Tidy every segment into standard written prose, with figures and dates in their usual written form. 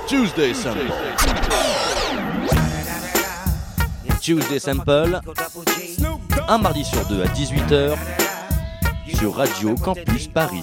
Tuesday Sample. Tuesday Sample, un mardi sur deux à 18h sur Radio Campus Paris.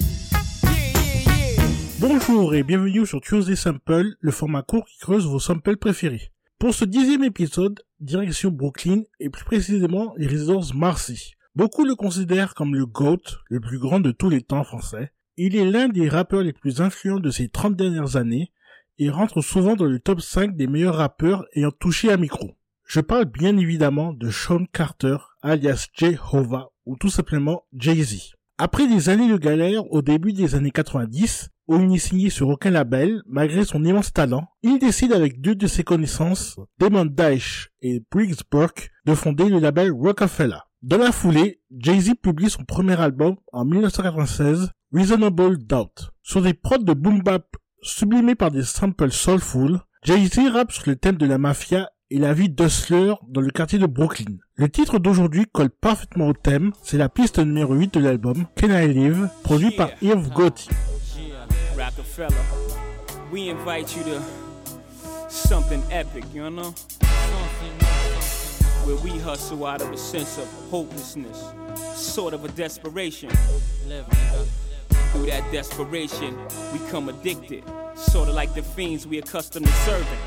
Bonjour et bienvenue sur Tuesday Sample, le format court qui creuse vos samples préférés. Pour ce 10e épisode, direction Brooklyn et plus précisément les résidences Marcy. Beaucoup le considèrent comme le GOAT, le plus grand de tous les temps français. Il est l'un des rappeurs les plus influents de ces 30 dernières années et rentre souvent dans le top 5 des meilleurs rappeurs ayant touché un micro. Je parle bien évidemment de Sean Carter, alias J-Hova, ou tout simplement Jay-Z. Après des années de galère au début des années 90, où il n'est signé sur aucun label, malgré son immense talent, il décide avec deux de ses connaissances, Damon Dash et Briggs Burke, de fonder le label Rockefeller. Dans la foulée, Jay-Z publie son premier album en 1996, Reasonable Doubt. Sur des prods de boom bap sublimés par des samples soulful, Jay-Z rappe sur le thème de la mafia et la vie d'hustler dans le quartier de Brooklyn. Le titre d'aujourd'hui colle parfaitement au thème, c'est la piste numéro 8 de l'album, Can I Live, produit par Irv Gotti. Rockefeller, we invite you to something epic, you know? Where we hustle out of a sense of hopelessness, sort of a desperation. Through that desperation, we come addicted, sort of like the fiends we accustomed to serving.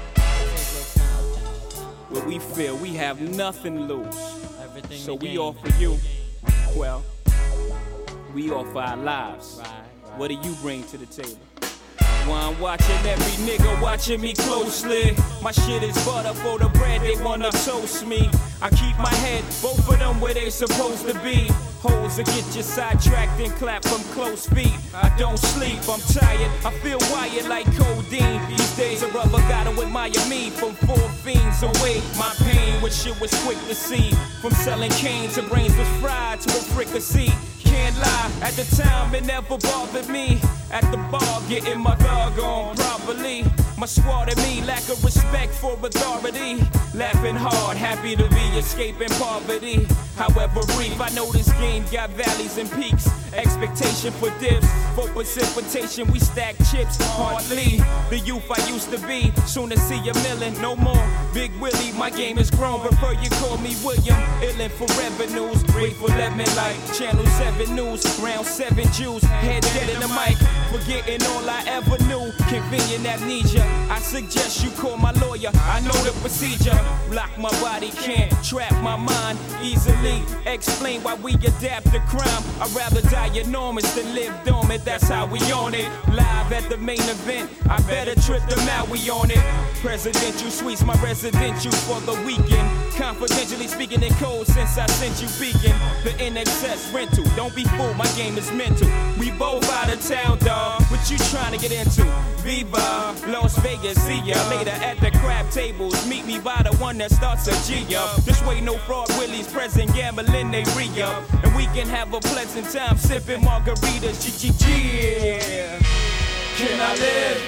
Where we feel we have nothing to lose, so we offer you, well, we offer our lives. What do you bring to the table? Well, I'm watching every nigga watching me closely. My shit is butter for the bread, they wanna toast me. I keep my head, both of them where they supposed to be. Holes that get you sidetracked and clap from close feet. I don't sleep, I'm tired, I feel wired like codeine. These days a rubber gotta admire me from 4 fiends away. My pain, which shit was quick to see. From selling cane to brains was fried to a fricassee. Can't lie, at the time it never bothered me. At the bar, getting my dog on properly. My squad and me lack of respect for authority. Laughing hard, happy to be escaping poverty. However brief, I know this game got valleys and peaks. Expectation for dips, for precipitation, we stack chips hardly. The youth I used to be, soon to see a million, no more. Big Willie, my game is grown, prefer you call me William. Illin' for revenues, grateful lemon like Channel 7 News. Round 7 Jews, head dead in the mic, forgetting all I ever knew. Convenient amnesia, I suggest you call my lawyer. I know the procedure. Lock my body, can't trap my mind easily. Explain why we adapt to crime. I'd rather die enormous than live dormant. That's how we on it. Live at the main event. I better trip them out. We on it. Presidential suites, my residential for the weekend. Confidentially speaking in code since I sent you beacon. The NXS rental. Don't be fooled, my game is mental. We both out of town, dawg. What you trying to get into? Viva, Las Vegas, see ya later at the crab tables. Meet me by the one that starts a G-up. This way no fraud willies present, gambling they re-up. And we can have a pleasant time sipping margaritas, yeah. Can I live?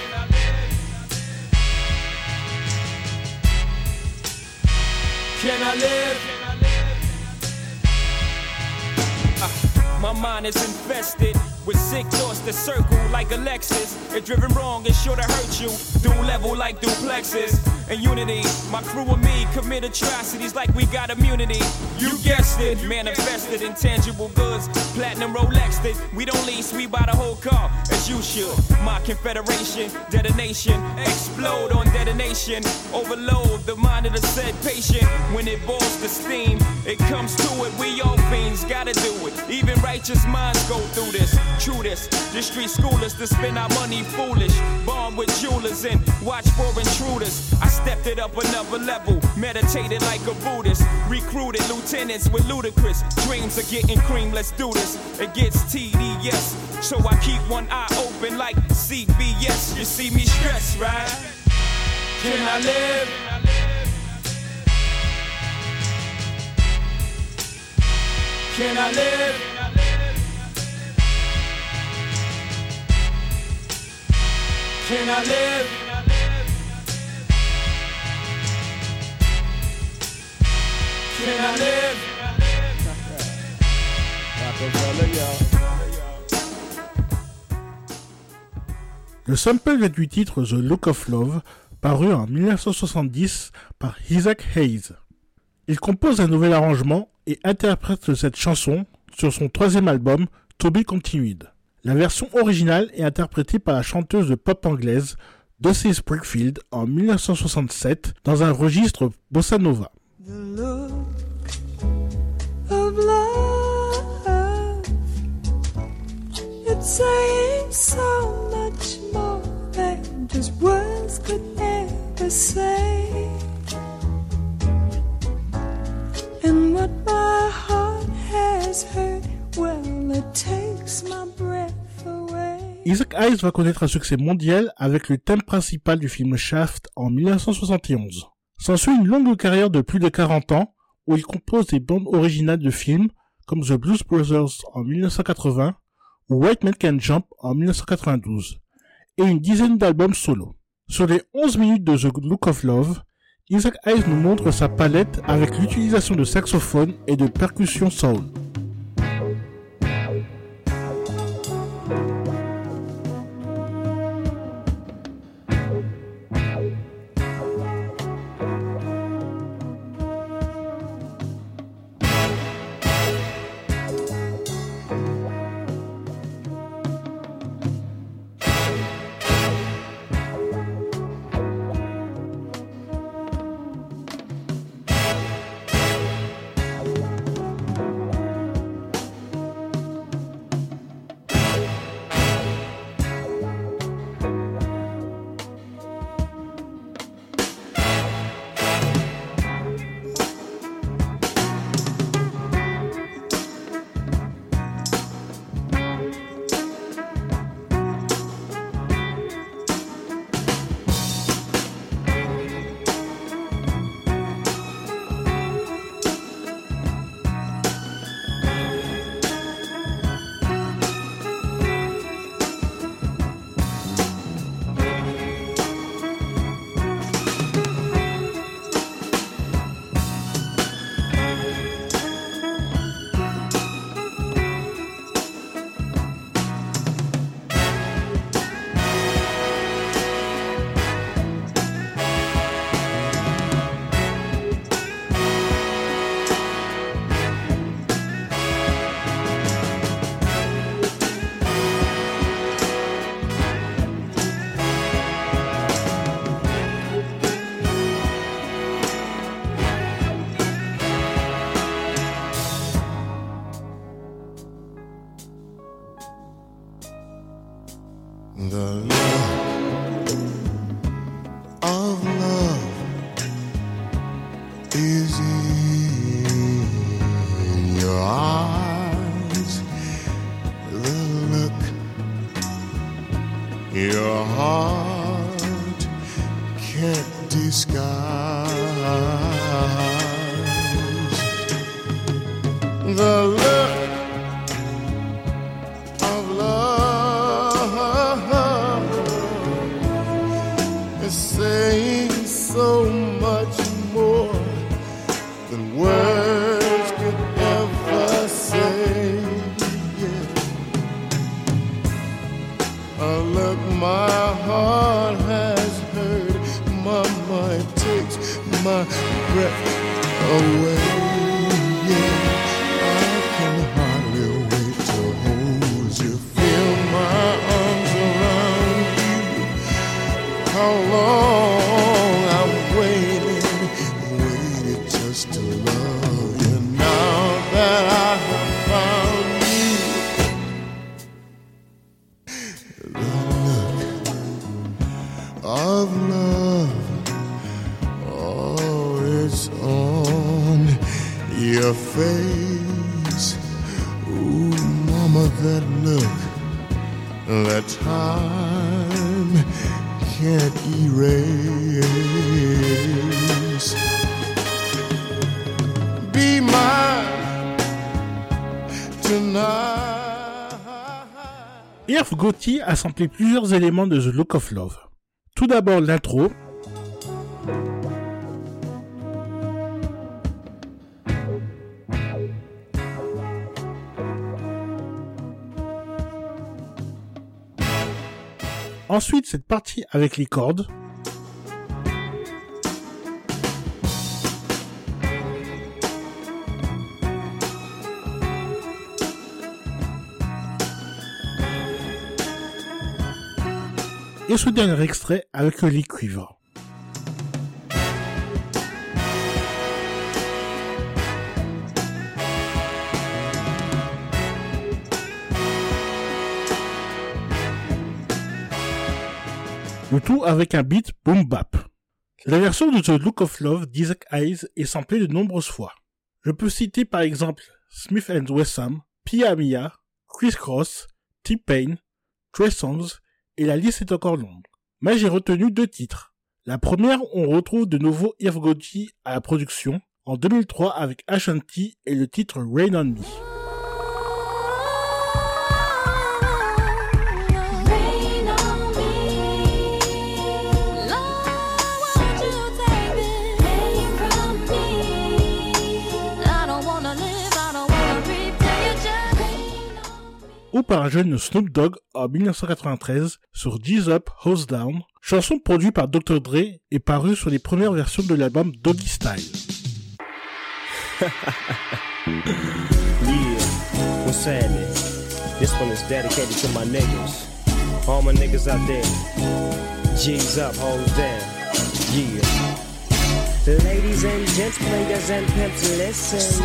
Can I live? My mind is infested with sick thoughts that circle like a Lexus. If driven wrong, it's sure to hurt you. Dual level like duplexes. And unity, my crew and me commit atrocities like we got immunity. You guessed it, manifested in tangible goods. Platinum Rolexed it. We don't lease, we buy the whole car, as you should. My confederation, detonation, explode on detonation. Overload the mind of the said patient. When it boils the steam, it comes to it. We all fiends gotta do it. Even righteous minds go through this. True this, the street schoolers to spend our money foolish. Born with jewelers and watch for intruders. I stepped it up another level, meditated like a Buddhist. Recruited lieutenants with ludicrous dreams of getting cream, let's do this. It gets TDS, so I keep one eye open like CBS. You see me stressed, right? Can I live? Can I live? Can I live? Can I live? Le sample vient du titre The Look of Love, paru en 1970 par Isaac Hayes. Il compose un nouvel arrangement et interprète cette chanson sur son 3e album, To Be Continued. La version originale est interprétée par la chanteuse de pop anglaise Dusty Springfield en 1967 dans un registre bossa nova. The look of love, it's saying so much more than just words could ever say. And what my heart has heard, well, it takes my breath away. Isaac Hayes va connaître un succès mondial avec le thème principal du film Shaft en 1971. S'ensuit une longue carrière de plus de 40 ans où il compose des bandes originales de films comme The Blues Brothers en 1980 ou White Man Can't Jump en 1992 et une dizaine d'albums solo. Sur les 11 minutes de The Look of Love, Isaac Hayes nous montre sa palette avec l'utilisation de saxophone et de percussions soul. The look of love is in your eyes. The look your heart can't disguise. The look of love is saying so much more than words could ever say. Yeah. A look my heart has heard, my mind takes my breath away. Yeah. I can hardly wait to hold you, feel my arms around you. How long I've waited just to love you. Now that I have found you, the look of love, oh, it's on your face. Ooh, mama, that look, that time can't erase. Be mine tonight. Irv Gotti a samplé plusieurs éléments de The Look of Love. Tout d'abord l'intro, Ensuite, cette partie avec les cordes. Et ce dernier extrait avec les cuivres. Le tout avec un beat boom bap. La version de The Look of Love d'Isaac Hayes est samplée de nombreuses fois. Je peux citer par exemple Smith & Wesson, Pia Mia, Chris Cross, T-Pain, Trey Songz, et la liste est encore longue. Mais j'ai retenu 2 titres. La première, on retrouve de nouveau Irv Gotti à la production, en 2003 avec Ashanti et le titre Rain on Me. Ou par un jeune Snoop Dogg en 1993 sur G's Up, Hose Down, chanson produite par Dr. Dre et parue sur les premières versions de l'album Doggy Style. Yeah, what's happening? This one is dedicated to my niggas. All my niggas out there. G's up, hold down. Yeah. Ladies and gents, players and pimps, listen.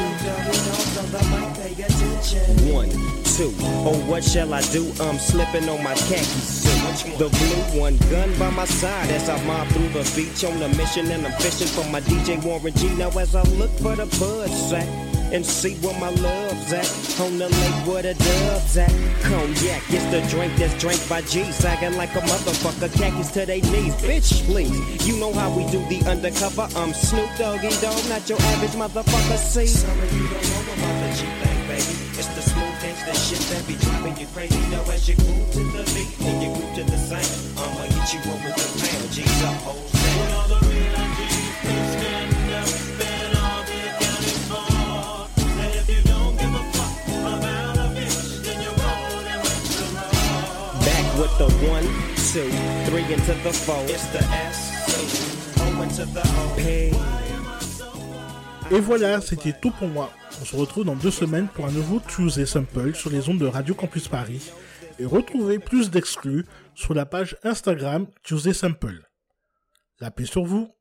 1, 2, oh what shall I do? I'm slipping on my khaki suit. The blue one, gun by my side as I mob through the beach on a mission, and I'm fishing for my DJ Warren G. Now as I look for the bud sack and see where my love's at, on the lake where the dove's at. Cognac, it's the drink that's drank by G, sagging like a motherfucker, khakis to they knees. Bitch, please, you know how we do the undercover. I'm Snoop Doggy Dogg, not your average motherfucker. See, some of you don't know about the G thing, baby. It's the smooth gangsta shit that be driving you crazy. Now as you groove to the beat and you groove to the sound, I'ma hit you up with the pound. G's up, hoes down. When all the real G's can stand up, then I'll be accounted for. And if you don't give a fuck about a bitch, then you're rolling with the law. Back with the 1, 2, 3 into the 4. It's the S, O into the O. P. Et voilà, c'était tout pour moi. On se retrouve dans 2 semaines pour un nouveau Tuesday Sample sur les ondes de Radio Campus Paris. Et retrouvez plus d'exclus sur la page Instagram Tuesday Sample. La paix sur vous.